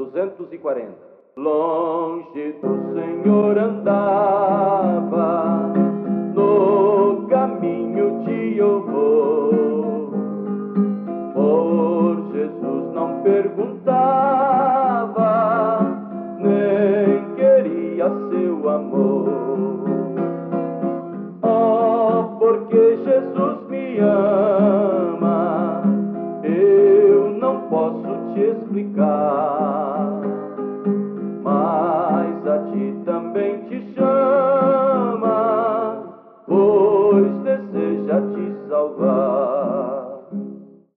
240. Longe do Senhor andava no caminho de horror.